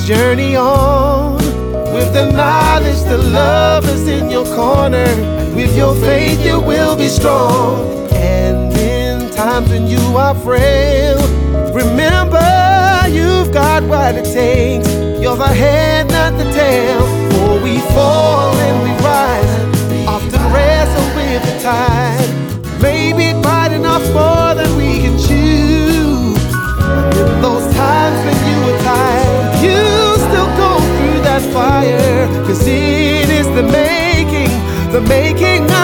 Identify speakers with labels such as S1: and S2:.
S1: journey on with the knowledge the love is in your corner. With your faith you will be strong. And in times when you are frail, remember you've got what it takes. You're the head, not the tail. For we fall and we rise, often wrestle with the tide. Maybe biting off more than we can chew. But in those times when you were tired, you still go through that fire. 'Cause it is the making